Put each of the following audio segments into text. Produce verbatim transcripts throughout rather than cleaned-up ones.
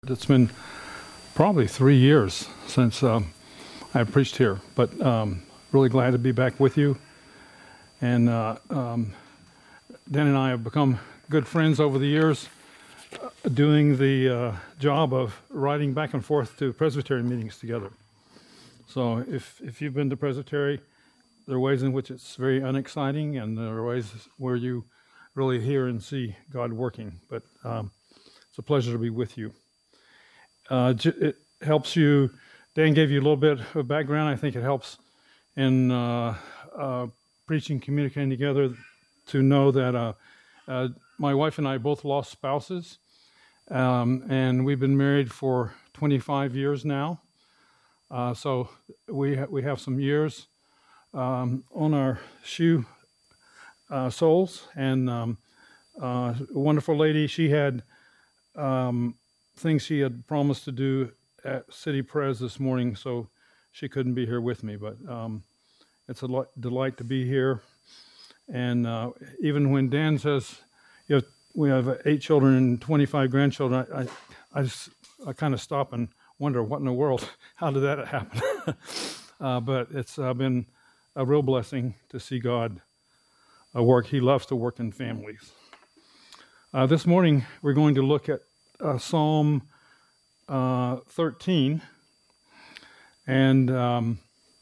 It's been probably three years since um, I preached here, but um, really glad to be back with you. And uh, um, Dan and I have become good friends over the years, uh, doing the uh, job of riding back and forth to Presbytery meetings together. So if, if you've been to Presbytery, there are ways in which it's very unexciting, and there are ways where you really hear and see God working. But um, it's a pleasure to be with you. Uh, it helps you, Dan gave you a little bit of background. I think it helps in uh, uh, preaching, communicating together, to know that uh, uh, my wife and I both lost spouses, um, and we've been married for twenty-five years now. Uh, so we, ha- we have some years um, on our shoe uh, soles, and um, uh, a wonderful lady. She had um, things she had promised to do at City Pres this morning, so she couldn't be here with me. But um, it's a lo- delight to be here. And uh, even when Dan says, you know, we have eight children and twenty-five grandchildren, I, I, I just I kind of stop and wonder, what in the world? How did that happen? uh, but it's uh, been a real blessing to see God uh, work. He loves to work in families. Uh, this morning, we're going to look at uh, Psalm uh, thirteen and um,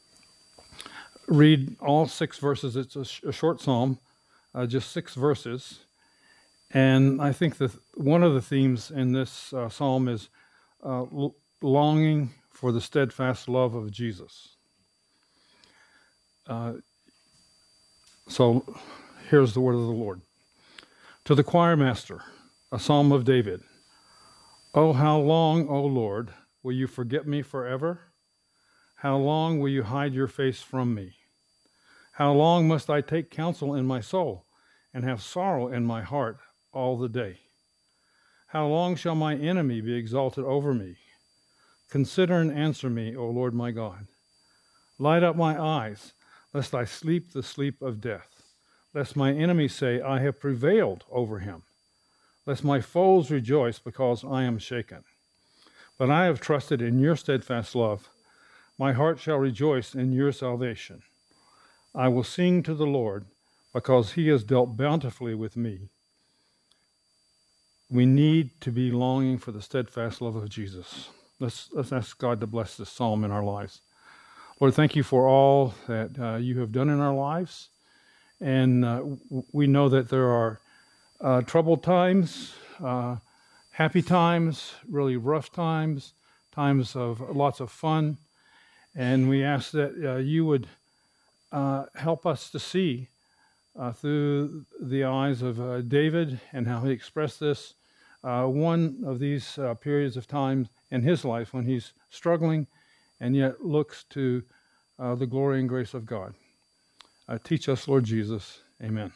read all six verses. It's a, sh- a short psalm, uh, just six verses. And I think that one of the themes in this uh, psalm is uh, l- longing for the steadfast love of Jesus. Uh, so here's the word of the Lord. To the choir master, a psalm of David. Oh, how long, O Lord, will you forget me forever? How long will you hide your face from me? How long must I take counsel in my soul and have sorrow in my heart all the day? How long shall my enemy be exalted over me? Consider and answer me, O Lord my God. Light up my eyes, lest I sleep the sleep of death, lest my enemy say, I have prevailed over him, lest my foes rejoice because I am shaken. But I have trusted in your steadfast love. My heart shall rejoice in your salvation. I will sing to the Lord because he has dealt bountifully with me. We need to be longing for the steadfast love of Jesus. Let's, let's ask God to bless this psalm in our lives. Lord, thank you for all that uh, you have done in our lives. And uh, w- we know that there are uh, troubled times, uh, happy times, really rough times, times of lots of fun. And we ask that uh, you would uh, help us to see uh, through the eyes of uh, David and how he expressed this, uh, one of these uh, periods of time in his life when he's struggling and yet looks to uh, the glory and grace of God. Uh, teach us, Lord Jesus. Amen.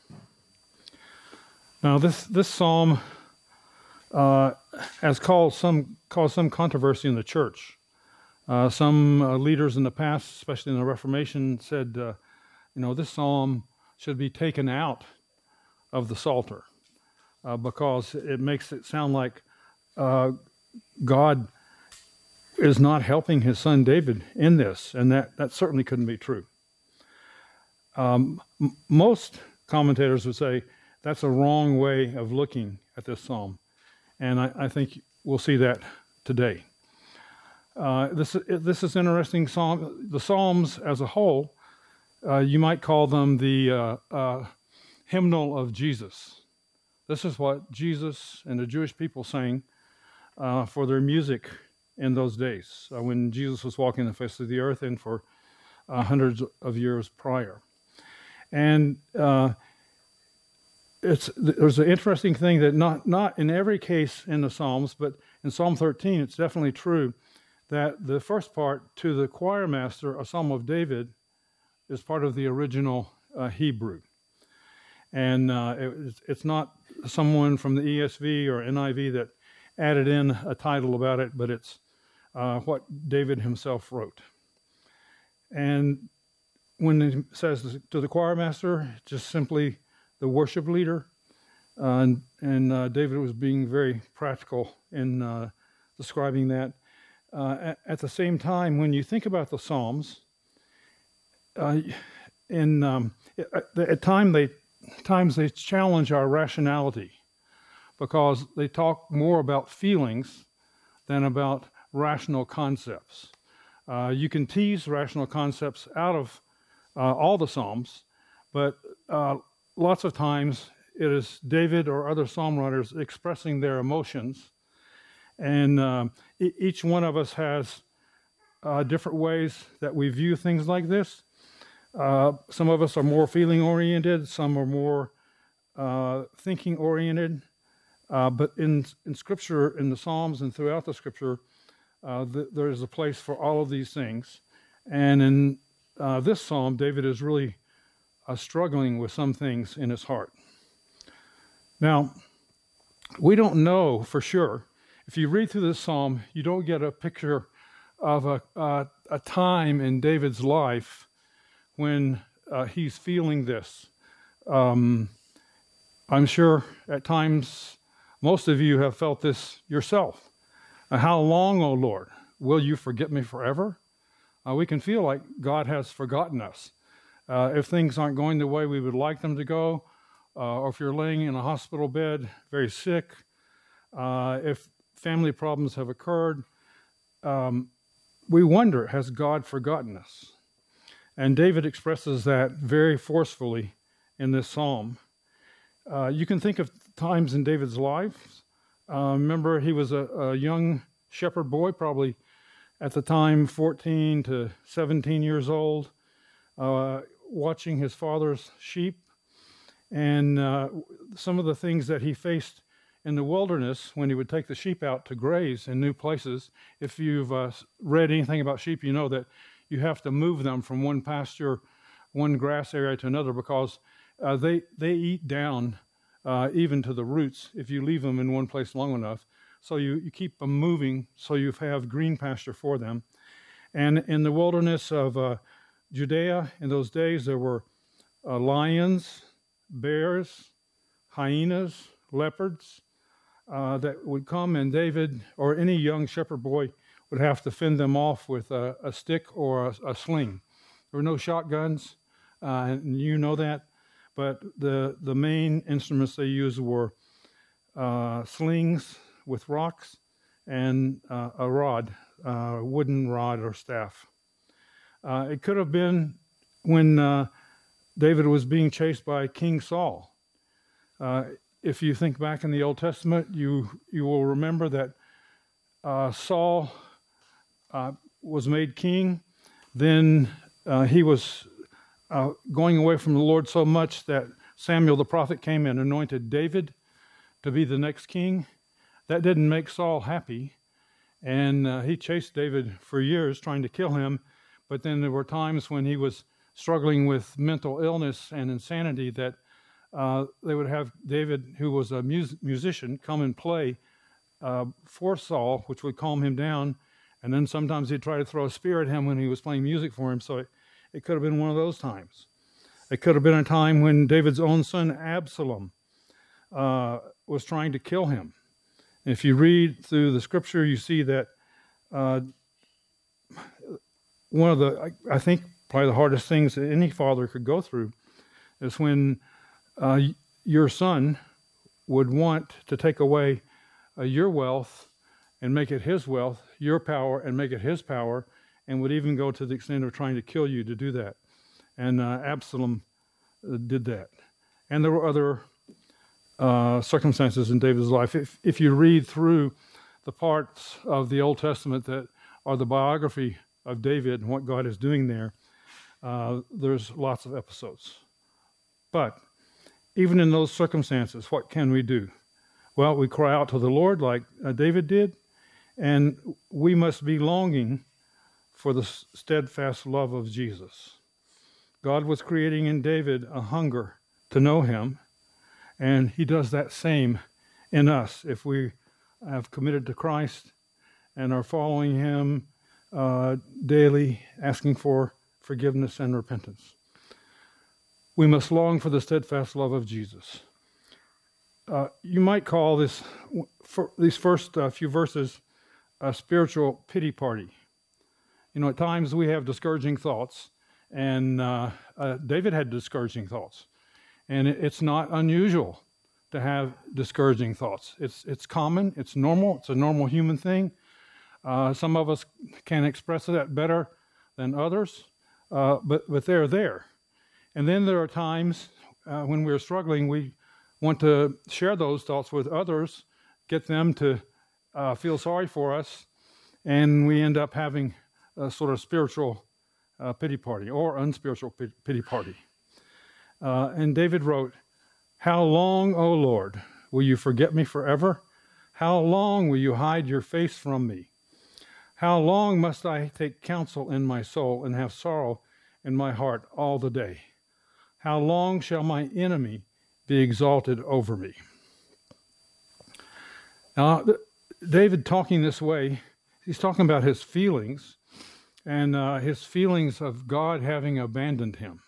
Now, this this psalm uh, has caused some caused some controversy in the church. Uh, some uh, leaders in the past, especially in the Reformation, said, uh, you know, this psalm should be taken out of the Psalter uh, because it makes it sound like uh, God is not helping his son David in this, and that, that certainly couldn't be true. Um, m- most commentators would say that's a wrong way of looking at this psalm, and I, I think we'll see that today. Uh, this this is interesting. Psalm the Psalms as a whole, uh, you might call them the uh, uh, hymnal of Jesus. This is what Jesus and the Jewish people sang uh, for their music in those days uh, when Jesus was walking the face of the earth and for uh, hundreds of years prior. And uh, it's there's an interesting thing that not not in every case in the Psalms, but in Psalm thirteen, it's definitely true that the first part, to the choir master, a Psalm of David, is part of the original uh, Hebrew. And uh, it, it's not someone from the E S V or N I V that added in a title about it, but it's uh, what David himself wrote. And when it says to the choir master, just simply the worship leader, uh, and, and uh, David was being very practical in uh, describing that. Uh, at, at the same time, when you think about the Psalms, uh, in um, at, at time they, times they challenge our rationality because they talk more about feelings than about rational concepts. Uh, you can tease rational concepts out of uh, all the Psalms, but uh, lots of times it is David or other psalm writers expressing their emotions. And um, e- each one of us has uh, different ways that we view things like this. Uh, some of us are more feeling oriented, some are more uh, thinking oriented. Uh, but in, in Scripture, in the Psalms and throughout the Scripture, uh, th- there is a place for all of these things. And in uh, this Psalm, David is really uh, struggling with some things in his heart. Now, we don't know for sure. If you read through this Psalm, you don't get a picture of a, uh, a time in David's life when uh, he's feeling this. Um, I'm sure at times most of you have felt this yourself. Uh, how long, O Lord, will you forget me forever? Uh, we can feel like God has forgotten us. Uh, if things aren't going the way we would like them to go, uh, or if you're laying in a hospital bed, very sick, uh, if family problems have occurred, um, we wonder, has God forgotten us? And David expresses that very forcefully in this psalm. Uh, you can think of times in David's life. Uh, remember, he was a, a young shepherd boy, probably at the time fourteen to seventeen years old, uh, watching his father's sheep. And uh, some of the things that he faced in the wilderness when he would take the sheep out to graze in new places. If you've uh, read anything about sheep, you know that you have to move them from one pasture, one grass area to another because uh, they, they eat down uh, even to the roots if you leave them in one place long enough. So you, you keep them moving so you have green pasture for them. And in the wilderness of uh, Judea in those days, there were uh, lions, bears, hyenas, leopards uh, that would come, and David or any young shepherd boy would have to fend them off with a, a stick or a, a sling. There were no shotguns, uh, and you know that, but the, the main instruments they used were uh, slings with rocks and uh, a rod, uh, wooden rod or staff. Uh, it could have been when uh, David was being chased by King Saul. Uh, if you think back in the Old Testament, you you will remember that uh, Saul uh, was made king. Then uh, he was uh, going away from the Lord so much that Samuel the prophet came and anointed David to be the next king. That didn't make Saul happy, and uh, he chased David for years trying to kill him. But then there were times when he was struggling with mental illness and insanity that uh, they would have David, who was a mus- musician, come and play uh, for Saul, which would calm him down. And then sometimes he'd try to throw a spear at him when he was playing music for him. So it, it could have been one of those times. It could have been a time when David's own son, Absalom, uh, was trying to kill him. And if you read through the scripture, you see that uh, one of the, I, I think, probably the hardest things that any father could go through is when uh, your son would want to take away uh, your wealth and make it his wealth, your power and make it his power, and would even go to the extent of trying to kill you to do that. And uh, Absalom uh, did that. And there were other uh, circumstances in David's life. If, if you read through the parts of the Old Testament that are the biography of David and what God is doing there, uh, there's lots of episodes. But even in those circumstances, what can we do? Well, we cry out to the Lord like uh, David did, and we must be longing for the steadfast love of Jesus. God was creating in David a hunger to know him, and he does that same in us if we have committed to Christ and are following him uh, daily, asking for forgiveness and repentance. We must long for the steadfast love of Jesus. Uh, you might call this, for these first uh, few verses, a spiritual pity party. You know, at times we have discouraging thoughts, and uh, uh, David had discouraging thoughts. And it, it's not unusual to have discouraging thoughts. It's it's common, it's normal, it's a normal human thing. Uh, some of us can express that better than others, uh, but, but they're there. And then there are times uh, when we're struggling, we want to share those thoughts with others, get them to uh, feel sorry for us, and we end up having a sort of spiritual uh, pity party or unspiritual pity party. Uh, and David wrote, "How long, O Lord, will you forget me forever? How long will you hide your face from me? How long must I take counsel in my soul and have sorrow in my heart all the day? How long shall my enemy be exalted over me?" Now, David talking this way, he's talking about his feelings and uh, his feelings of God having abandoned him.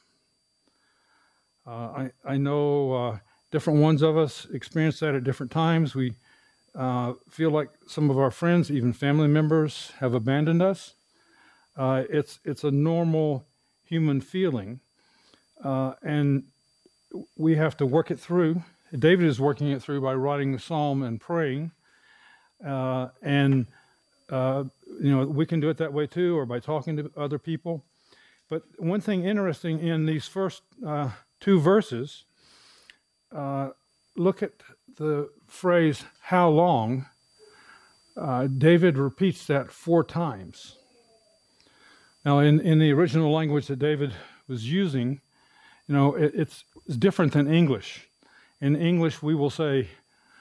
Uh, I, I know uh, different ones of us experience that at different times. We uh, feel like some of our friends, even family members, have abandoned us. Uh, it's, it's a normal human feeling, uh, and we have to work it through. David is working it through by writing the psalm and praying, uh, and uh, you know, we can do it that way too, or by talking to other people. But one thing interesting in these first uh, two verses, uh, look at the phrase, how long. Uh, David repeats that four times. Now, in, in the original language that David was using, you know, it, it's, it's different than English. In English, we will say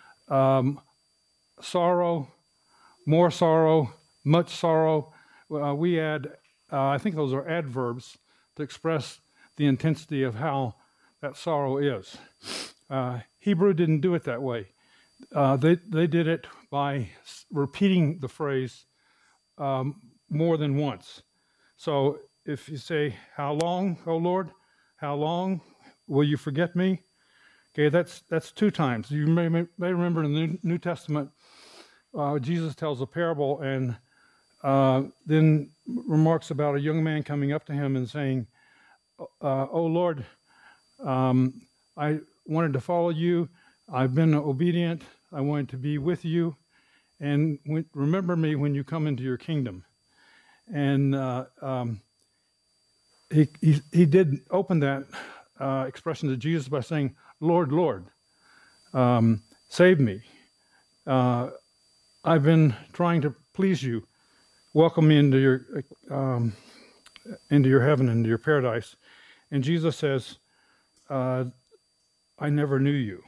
um, sorrow, more sorrow, much sorrow. Uh, we add, uh, I think those are adverbs to express the intensity of how that sorrow is. Uh, Hebrew didn't do it that way. Uh, they, they did it by repeating the phrase um, more than once. So if you say, how long, O Lord, how long will you forget me? Okay, that's that's two times. You may, may remember in the New Testament, uh, Jesus tells a parable and uh, then remarks about a young man coming up to him and saying, uh, oh Lord, um, I wanted to follow you. I've been obedient. I wanted to be with you. And when, remember me when you come into your kingdom. And uh, um, he, he he did open that uh, expression to Jesus by saying, Lord, Lord, um, save me. Uh, I've been trying to please you. Welcome me into your um, into your heaven, into your paradise. And Jesus says, uh, I never knew you.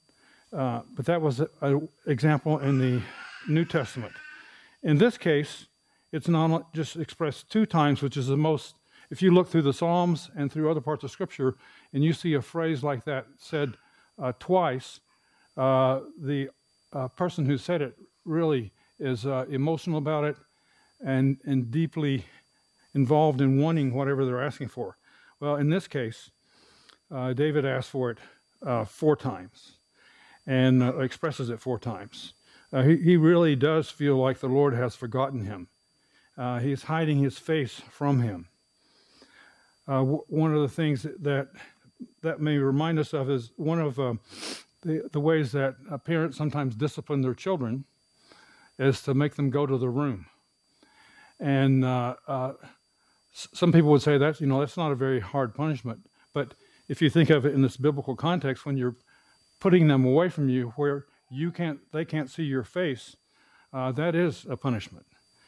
Uh, but that was an example in the New Testament. In this case, it's not just expressed two times, which is the most, if you look through the Psalms and through other parts of Scripture, and you see a phrase like that said uh, twice, uh, the uh, person who said it really is uh, emotional about it and, and deeply involved in wanting whatever they're asking for. Well, in this case, uh, David asked for it uh, four times and uh, expresses it four times. Uh, he, he really does feel like the Lord has forgotten him. Uh, he's hiding his face from him. Uh, w- one of the things that that may remind us of is one of uh, the, the ways that uh, parents sometimes discipline their children is to make them go to the room. And uh, uh, s- some people would say that, you know, that's not a very hard punishment. But if you think of it in this biblical context, when you're putting them away from you where you can't, they can't see your face, uh, that is a punishment.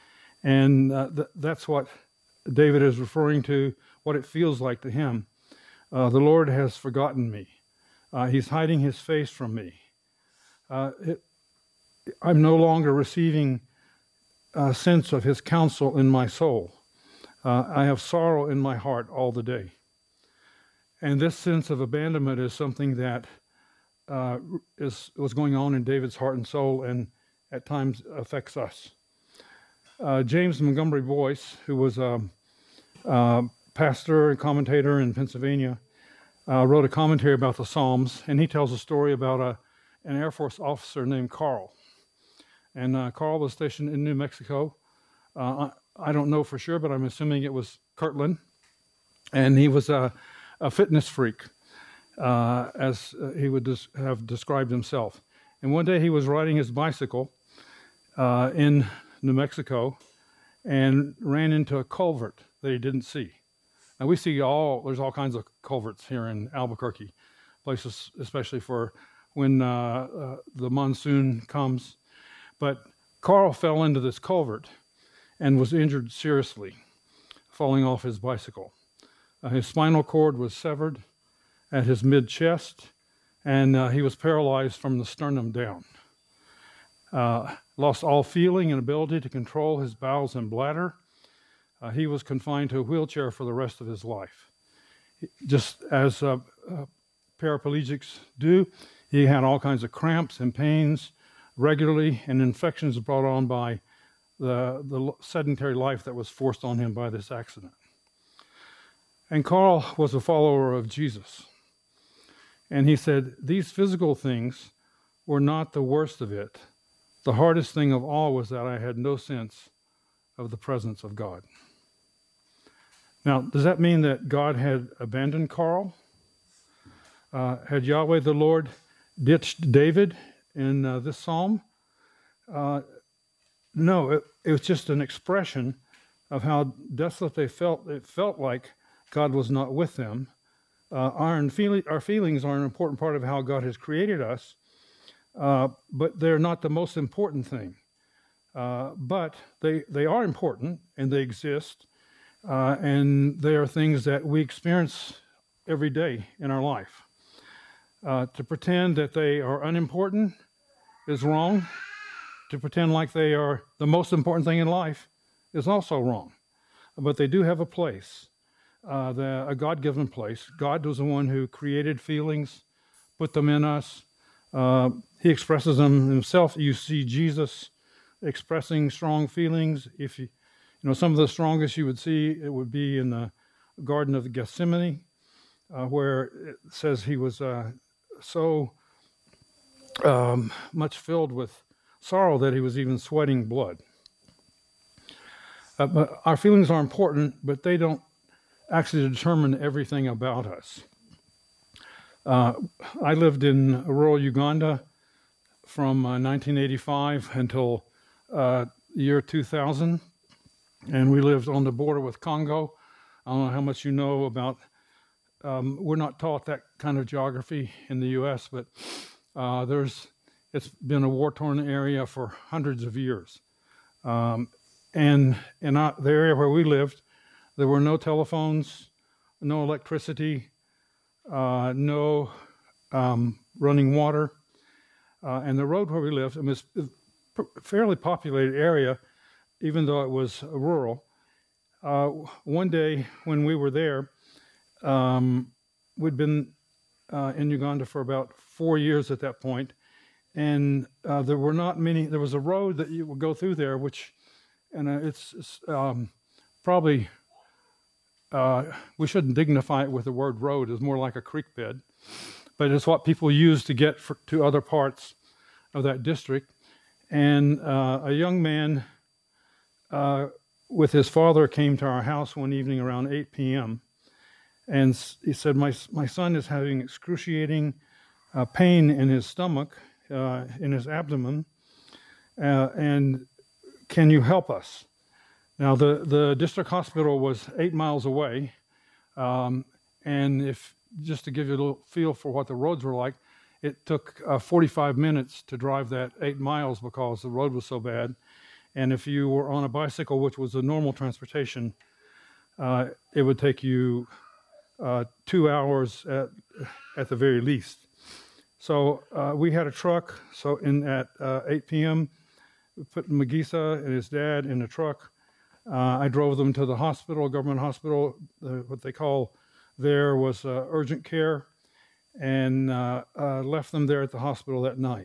And uh, th- that's what David is referring to, what it feels like to him. Uh, the Lord has forgotten me. Uh, he's hiding his face from me. Uh, it, I'm no longer receiving a sense of his counsel in my soul. Uh, I have sorrow in my heart all the day. And this sense of abandonment is something that uh, is was going on in David's heart and soul and at times affects us. Uh, James Montgomery Boyce, who was a, a pastor and commentator in Pennsylvania, uh, wrote a commentary about the Psalms, and he tells a story about a, an Air Force officer named Carl. And uh, Carl was stationed in New Mexico. Uh, I, I don't know for sure, but I'm assuming it was Kirtland. And he was a, a fitness freak, uh, as uh, he would des- have described himself. And one day he was riding his bicycle uh, in New Mexico and ran into a culvert that he didn't see. And we see all, there's all kinds of culverts here in Albuquerque, places especially for when uh, uh, the monsoon comes. But Carl fell into this culvert and was injured seriously, falling off his bicycle. Uh, his spinal cord was severed at his mid-chest, and uh, he was paralyzed from the sternum down. Uh, lost all feeling and ability to control his bowels and bladder. Uh, he was confined to a wheelchair for the rest of his life. Just as uh, uh, paraplegics do, he had all kinds of cramps and pains regularly, and infections brought on by the, the sedentary life that was forced on him by this accident. And Carl was a follower of Jesus. And he said, these physical things were not the worst of it. The hardest thing of all was that I had no sense of the presence of God. Now, does that mean that God had abandoned Carl? Uh, had Yahweh the Lord ditched David in uh, this psalm? Uh, no, it, it was just an expression of how desolate they felt. It felt like God was not with them. Uh, our, feel- our feelings are an important part of how God has created us, uh, but they're not the most important thing. Uh, but they, they are important, and they exist, uh, and they are things that we experience every day in our life. Uh, to pretend that they are unimportant is wrong. To pretend like they are the most important thing in life is also wrong. But they do have a place. Uh, the, a God-given place. God was the one who created feelings, put them in us. Uh, he expresses them himself. You see Jesus expressing strong feelings. If you, you know, some of the strongest you would see, it would be in the Garden of Gethsemane, uh, where it says he was uh, so um, much filled with sorrow that he was even sweating blood. Uh, but our feelings are important, but they don't actually determine everything about us. Uh, I lived in rural Uganda from uh, nineteen eighty-five until uh, year two thousand, and we lived on the border with Congo. I don't know how much you know about, um, we're not taught that kind of geography in the U S, but uh, there's, it's been a war-torn area for hundreds of years. Um, and in our, the area where we lived, there were no telephones, no electricity, uh, no um, running water. Uh, and the road where we lived, it was a fairly populated area, even though it was rural. Uh, one day when we were there, um, we'd been uh, in Uganda for about four years at that point, and uh, there were not many, there was a road that you would go through there, which, and uh, it's, it's um, probably, uh, we shouldn't dignify it with the word road, it's more like a creek bed, but it's what people use to get for, to other parts of that district. And uh, a young man uh, with his father came to our house one evening around eight p.m. and he said, my, my son is having excruciating uh, pain in his stomach, uh, in his abdomen, uh, and can you help us? Now, the, the district hospital was eight miles away, um, and if just to give you a little feel for what the roads were like, it took uh, forty-five minutes to drive that eight miles because the road was so bad. And if you were on a bicycle, which was a normal transportation, uh, it would take you uh, two hours at, at the very least. So uh, we had a truck. So in at uh, eight p.m., we put Magisa and his dad in a truck. Uh, I drove them to the hospital, government hospital. Uh, what they call there was uh, urgent care, and uh, uh, left them there at the hospital that night.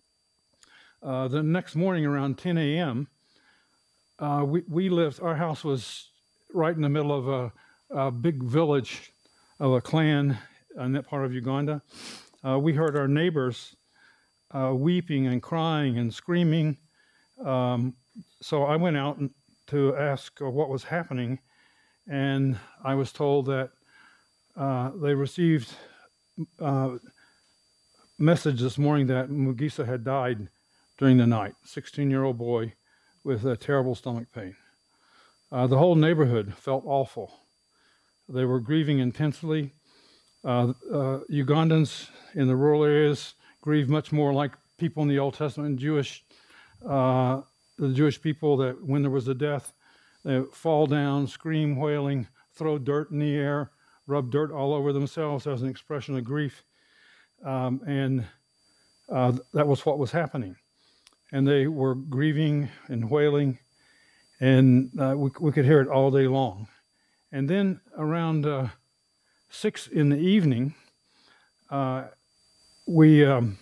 Uh, the next morning around ten a.m., uh, we, we lived, our house was right in the middle of a, a big village of a clan in that part of Uganda. Uh, we heard our neighbors uh, weeping and crying and screaming. Um, so I went out and- to ask uh, what was happening, and I was told that uh, they received uh, message this morning that Mugisa had died during the night. sixteen-year-old boy with a terrible stomach pain. Uh, the whole neighborhood felt awful. They were grieving intensely. Uh, uh, Ugandans in the rural areas grieve much more like people in the Old Testament, Jewish, uh, the Jewish people, that when there was a death, they fall down, scream, wailing, throw dirt in the air, rub dirt all over themselves as an expression of grief. Um, and uh, that was what was happening. And they were grieving and wailing, and uh, we, we could hear it all day long. And then around uh, six in the evening, uh, we um,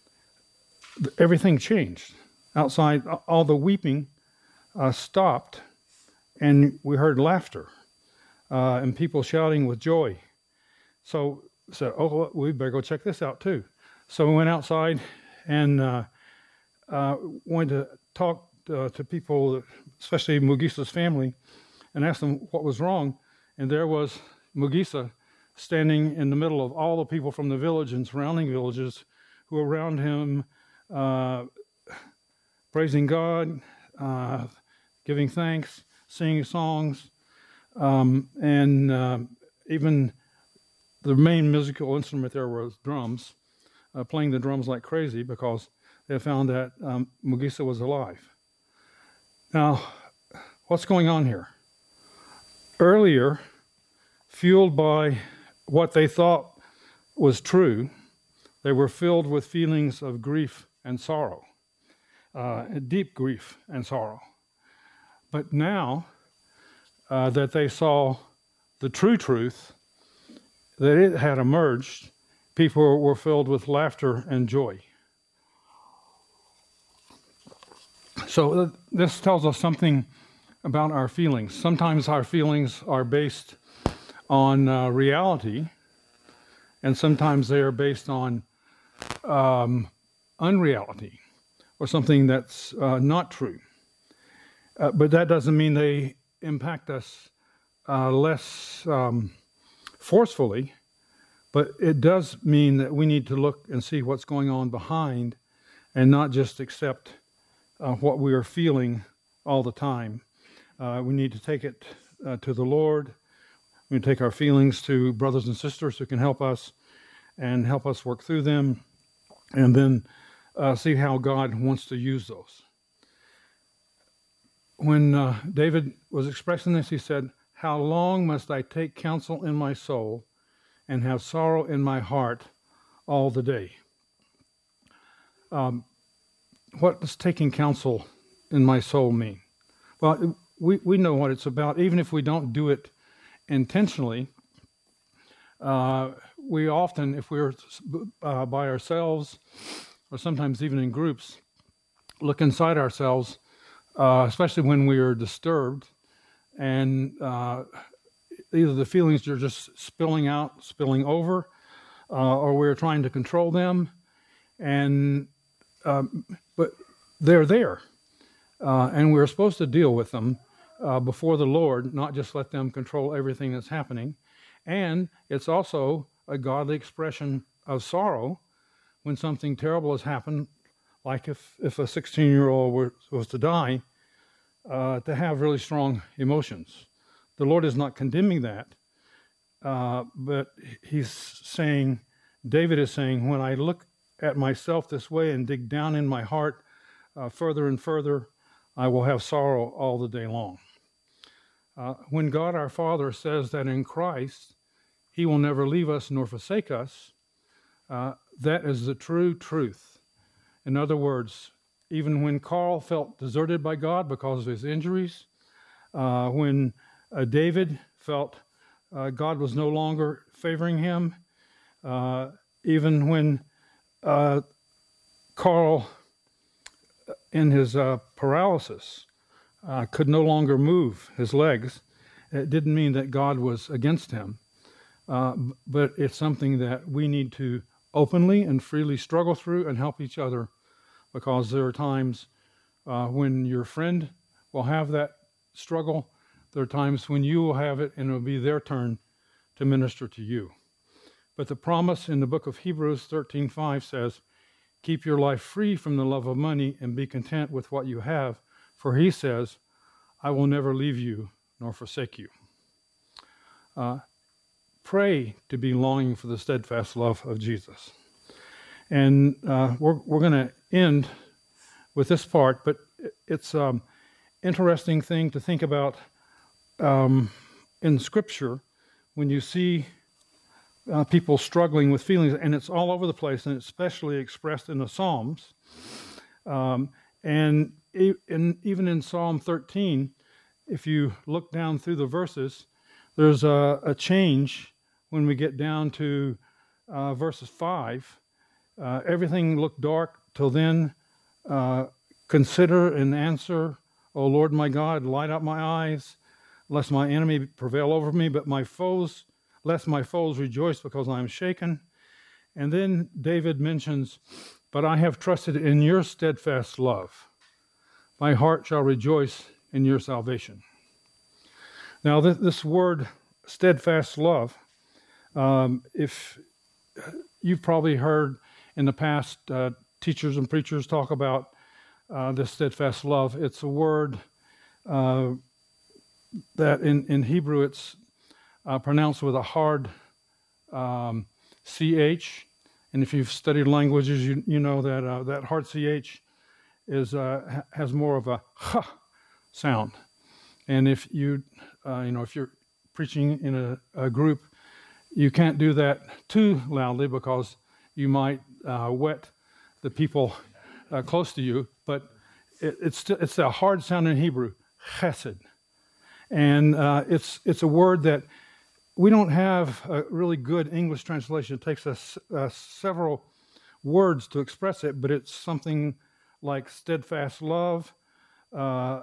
everything changed. Outside, all the weeping uh, stopped, and we heard laughter uh, and people shouting with joy. So I said, oh, we better go check this out too. So we went outside and uh, uh, wanted to talk uh, to people, especially Mugisa's family, and asked them what was wrong. And there was Mugisa standing in the middle of all the people from the village and surrounding villages who were around him, uh, praising God, uh, giving thanks, singing songs, um, and uh, even the main musical instrument there was drums, uh, playing the drums like crazy because they found that um, Mugisa was alive. Now, what's going on here? Earlier, fueled by what they thought was true, they were filled with feelings of grief and sorrow, uh, deep grief and sorrow. But now uh, that they saw the true truth, that it had emerged, people were filled with laughter and joy. So uh, this tells us something about our feelings. Sometimes our feelings are based on uh, reality, and sometimes they are based on um, unreality or something that's uh, not true. Uh, but that doesn't mean they impact us uh, less um, forcefully, but it does mean that we need to look and see what's going on behind and not just accept uh, what we are feeling all the time. Uh, we need to take it uh, to the Lord. We take our feelings to brothers and sisters who can help us and help us work through them, and then uh, see how God wants to use those. When uh, David was expressing this, he said, "How long must I take counsel in my soul and have sorrow in my heart all the day?" Um, what does taking counsel in my soul mean? Well, we, we know what it's about. Even if we don't do it intentionally, uh, we often, if we're uh, by ourselves, or sometimes even in groups, look inside ourselves, uh, especially when we are disturbed, and uh, either the feelings are just spilling out, spilling over, uh, or we're trying to control them, and um, but they're there, uh, and we're supposed to deal with them uh, before the Lord, not just let them control everything that's happening. And it's also a godly expression of sorrow when something terrible has happened, like if, if a sixteen-year-old were, was to die, uh, to have really strong emotions. The Lord is not condemning that, uh, but he's saying, David is saying, when I look at myself this way and dig down in my heart uh, further and further, I will have sorrow all the day long. Uh, when God our Father says that in Christ, He will never leave us nor forsake us, uh, that is the true truth. In other words, even when Carl felt deserted by God because of his injuries, uh, when uh, David felt uh, God was no longer favoring him, uh, even when uh, Carl, in his uh, paralysis, uh, could no longer move his legs, it didn't mean that God was against him. Uh, but it's something that we need to openly and freely struggle through and help each other, because there are times Uh, when your friend will have that struggle, there are times when you will have it and it will be their turn to minister to you. But the promise in the book of Hebrews thirteen five says, keep your life free from the love of money and be content with what you have, for he says, I will never leave you nor forsake you. Uh, pray to be longing for the steadfast love of Jesus. And uh, we're, we're going to end with this part, but it's an um, interesting thing to think about um, in Scripture when you see uh, people struggling with feelings, and it's all over the place, and especially expressed in the Psalms. Um, and, e- and even in Psalm thirteen, if you look down through the verses, there's a, a change when we get down to uh, verses five. Uh, everything looked dark till then. Uh, consider and answer, O Lord my God, light up my eyes, lest my enemy prevail over me, but my foes, lest my foes rejoice because I am shaken. And then David mentions, but I have trusted in your steadfast love. My heart shall rejoice in your salvation. Now, this, this word, steadfast love, um, if you've probably heard in the past uh, teachers and preachers talk about uh, this steadfast love. It's a word uh, that in, in Hebrew it's uh, pronounced with a hard um, C H. And if you've studied languages, you, you know that uh, that hard C H is, uh, has more of a ha sound. And if you, uh, you know, if you're preaching in a, a group, you can't do that too loudly because you might uh, wet the people uh, close to you. But it, it's it's a hard sound in Hebrew, chesed, and uh, it's it's a word that we don't have a really good English translation. It takes us uh, several words to express it, but it's something like steadfast love, uh,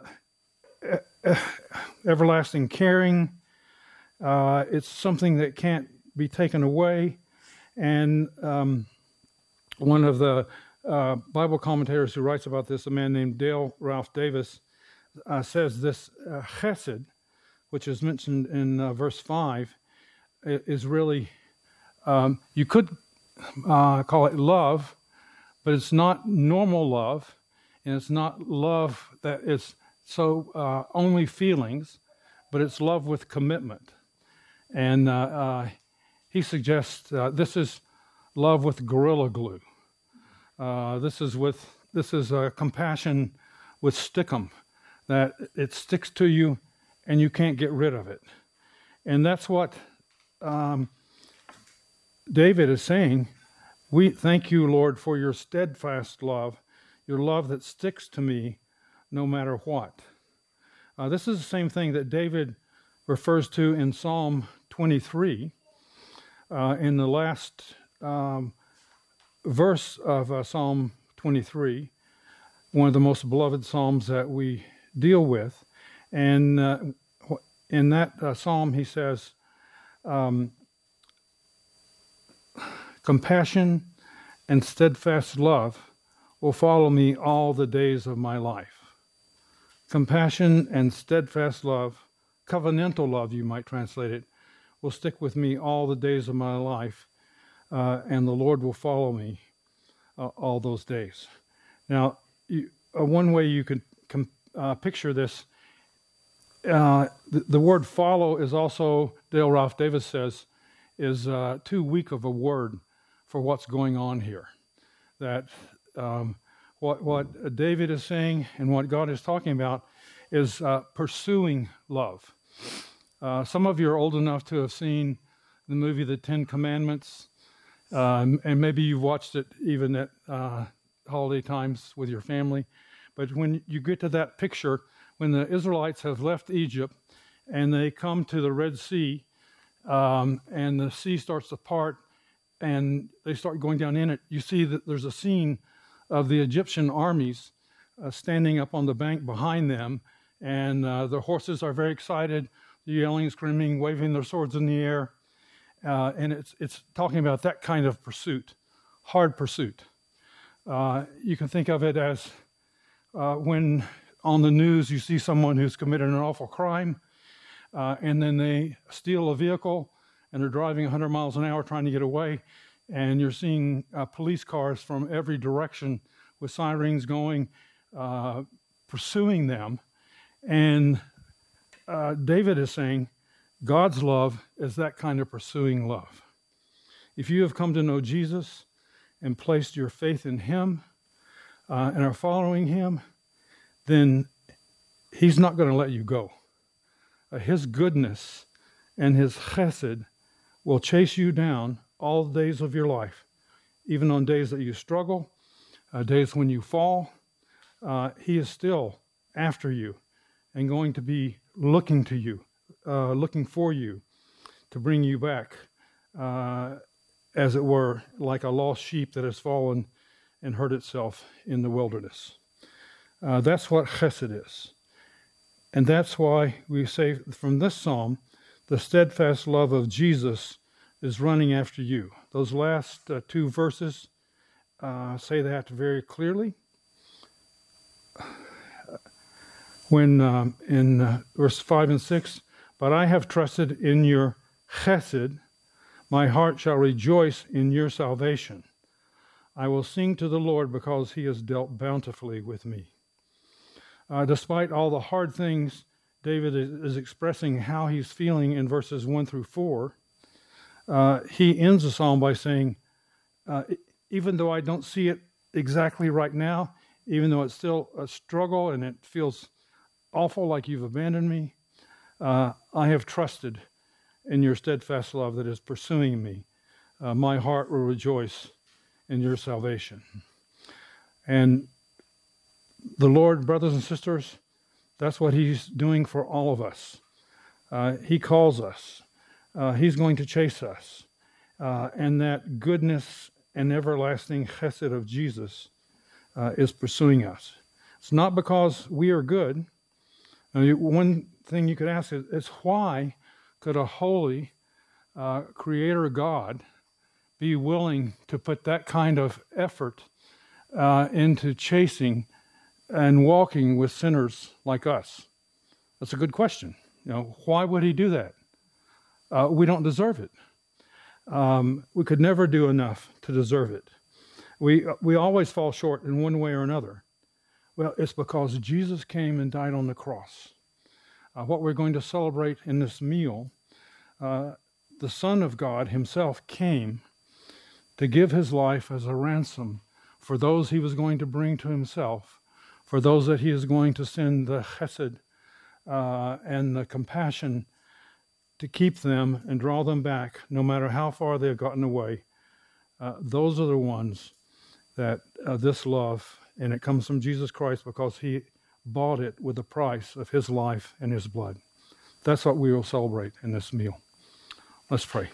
everlasting caring. Uh, it's something that can't be taken away. And um, one of the uh, Bible commentators who writes about this, a man named Dale Ralph Davis, uh, says this uh, chesed, which is mentioned in uh, verse five, is really, um, you could uh, call it love, but it's not normal love, and it's not love that is so uh, only feelings, but it's love with commitment. And uh, uh, he suggests uh, this is love with gorilla glue. Uh, this is with this is uh, compassion with stickum, that it sticks to you and you can't get rid of it. And that's what um, David is saying. We thank you, Lord, for your steadfast love, your love that sticks to me no matter what. Uh, this is the same thing that David refers to in Psalm twenty-three. Uh, in the last um, verse of uh, Psalm twenty-three, one of the most beloved psalms that we deal with. And uh, in that uh, psalm, he says, um, compassion and steadfast love will follow me all the days of my life. Compassion and steadfast love, covenantal love, you might translate it, will stick with me all the days of my life, uh, and the Lord will follow me uh, all those days. Now, you, uh, one way you could com- uh, picture this, uh, the, the word follow is also, Dale Ralph Davis says, is uh, too weak of a word for what's going on here. That um, what, what David is saying and what God is talking about is uh, pursuing love. Uh, some of you are old enough to have seen the movie The Ten Commandments, um, and maybe you've watched it even at uh, holiday times with your family. But when you get to that picture, when the Israelites have left Egypt and they come to the Red Sea, um, and the sea starts to part and they start going down in it, you see that there's a scene of the Egyptian armies uh, standing up on the bank behind them, and uh, the horses are very excited, yelling, screaming, waving their swords in the air. Uh, and it's it's talking about that kind of pursuit, hard pursuit. Uh, you can think of it as Uh, when on the news you see someone who's committed an awful crime, uh, and then they steal a vehicle and they're driving one hundred miles an hour trying to get away, and you're seeing uh, police cars from every direction with sirens going, uh, pursuing them. And uh, David is saying, God's love is that kind of pursuing love. If you have come to know Jesus and placed your faith in him uh, and are following him, then he's not going to let you go. Uh, his goodness and his chesed will chase you down all the days of your life, even on days that you struggle, uh, days when you fall. Uh, he is still after you and going to be looking to you, uh, looking for you to bring you back, uh, as it were, like a lost sheep that has fallen and hurt itself in the wilderness. Uh, that's what chesed is. And that's why we say from this psalm, the steadfast love of Jesus is running after you. Those last uh, two verses uh, say that very clearly. When um, in uh, verse five and six, but I have trusted in your chesed, my heart shall rejoice in your salvation. I will sing to the Lord because he has dealt bountifully with me. Uh, despite all the hard things, David is, is expressing how he's feeling in verses one through four. Uh, he ends the psalm by saying, uh, even though I don't see it exactly right now, even though it's still a struggle and it feels awful like you've abandoned me, uh, I have trusted in your steadfast love that is pursuing me. Uh, my heart will rejoice in your salvation. And the Lord, brothers and sisters, that's what he's doing for all of us. Uh, he calls us. Uh, he's going to chase us. Uh, and that goodness and everlasting chesed of Jesus uh, is pursuing us. It's not because we are good. Now, one thing you could ask is, is why could a holy uh, creator God be willing to put that kind of effort uh, into chasing and walking with sinners like us? That's a good question. You know, why would he do that? Uh, we don't deserve it. Um, we could never do enough to deserve it. We we always fall short in one way or another. Well, it's because Jesus came and died on the cross. Uh, what we're going to celebrate in this meal, uh, the Son of God himself came to give his life as a ransom for those he was going to bring to himself, for those that he is going to send the chesed uh, and the compassion to keep them and draw them back, no matter how far they've gotten away. Uh, those are the ones that uh, this love, and it comes from Jesus Christ because he bought it with the price of his life and his blood. That's what we will celebrate in this meal. Let's pray.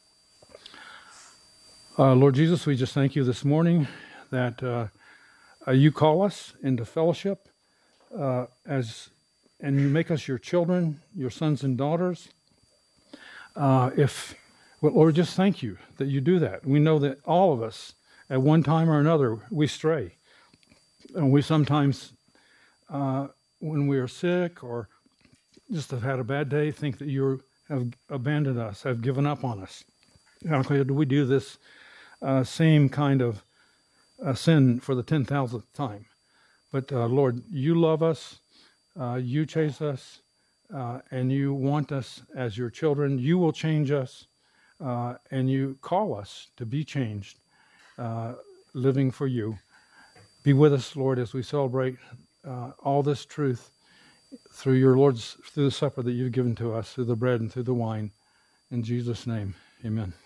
Uh, Lord Jesus, we just thank you this morning that uh, uh, you call us into fellowship uh, as, and you make us your children, your sons and daughters. Uh, if, well, Lord, just thank you that you do that. We know that all of us, at one time or another, we stray. And we sometimes, uh, when we are sick or just have had a bad day, think that you have abandoned us, have given up on us. How could we do this uh, same kind of uh, sin for the ten thousandth time? But uh, Lord, you love us, uh, you chase us, uh, and you want us as your children. You will change us, uh, and you call us to be changed, uh, living for you. Be with us, Lord, as we celebrate uh, all this truth through your Lord's, through the supper that you've given to us, through the bread and through the wine. In Jesus' name, amen.